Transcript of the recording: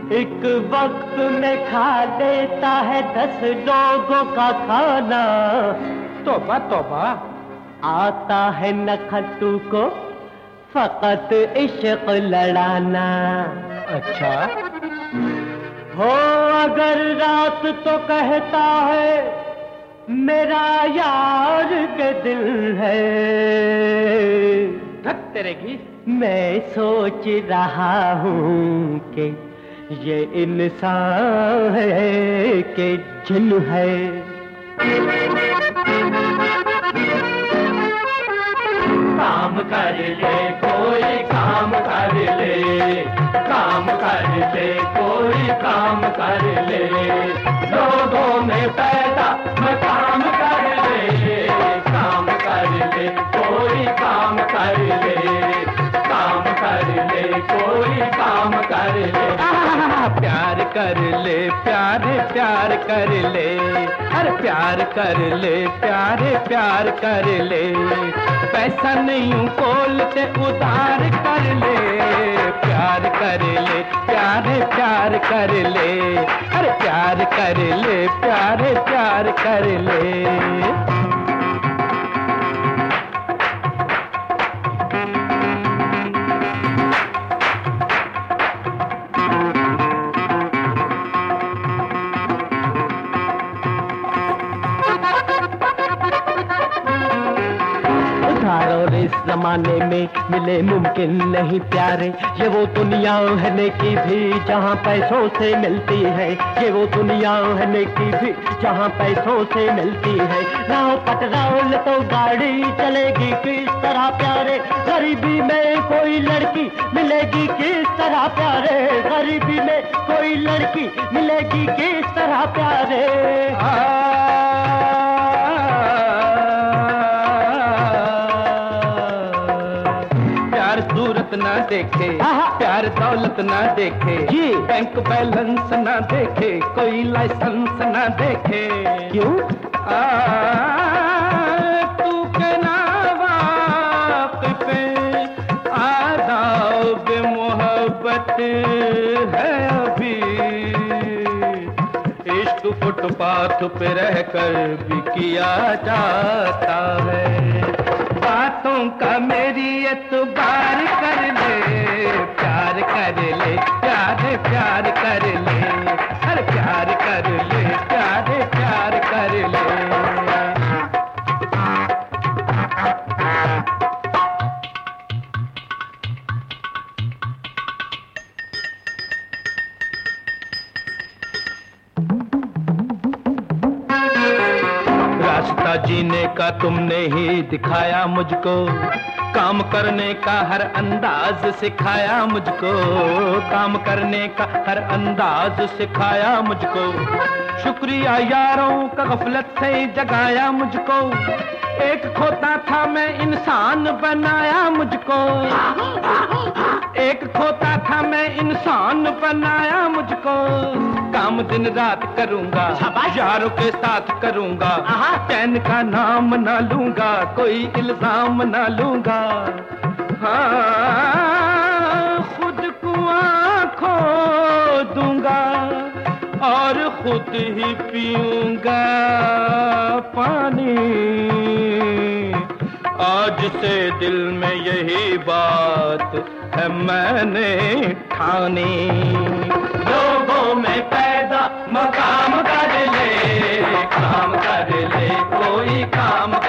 एक वक्त में खा लेता है 10 लोगों का खाना। तौबा तौबा। आता है नखतू को फकत इश्क लड़ाना। अच्छा। हो अगर रात तो कहता है मेरा यार के दिल है। धक तेरे की। मैं सोच रहा हूँ कि ये इंसान है कि जिन है। काम कर ले कोई काम कर ले, काम कर ले कोई काम कर ले, लोगों में पैदा काम कर ले, काम कर ले कोई काम कर ले, काम कर ले कोई काम कर ले। प्यार कर ले प्यारे प्यार कर ले, अरे प्यार कर ले प्यारे प्यार कर ले, पैसा नहीं खोलते उधार कर ले, प्यार कर ले प्यारे प्यार कर ले, अरे प्यार कर ले प्यारे प्यार कर ले। और इस जमाने में मिले मुमकिन नहीं प्यारे, ये वो दुनिया है नेकी भी जहाँ पैसों से मिलती है, ये वो दुनिया है नेकी भी जहाँ पैसों से मिलती है। ना हो पेट्रोल तो गाड़ी चलेगी किस तरह प्यारे, गरीबी में कोई लड़की मिलेगी किस तरह प्यारे, गरीबी में कोई लड़की मिलेगी किस तरह प्यारे। सूरत ना देखे प्यार दौलत ना देखे जी, बैंक बैलेंस ना देखे कोई लाइसेंस ना देखे। क्यों? तू के ना वाक़िफ़ आदाब मोहब्बत है अभी, इश्क फुटपाथ पे रहकर भी किया जाता है, बातों का मेरी एतबार कर ले, प्यार कर ले प्यार प्यार कर ले, हर प्यार कर ले प्यार प्यार कर ले। रास्ता जीने का तुमने ही दिखाया मुझको, काम करने का हर अंदाज सिखाया मुझको, काम करने का हर अंदाज सिखाया मुझको, शुक्रिया यारों का गफलत से जगाया मुझको, एक खोता था मैं इंसान बनाया मुझको, एक खोता था मैं इंसान बनाया मुझको, काम दिन रात करूंगा यारों के साथ करूंगा, चैन का नाम ना लूंगा कोई इल्जाम ना लूंगा, हाँ खुद कुआं खो दूंगा और खुद ही पीऊंगा पानी, आज से दिल में यही बात है मैंने ठानी। लोगों में पैदा मकाम कर ले, काम कर ले कोई काम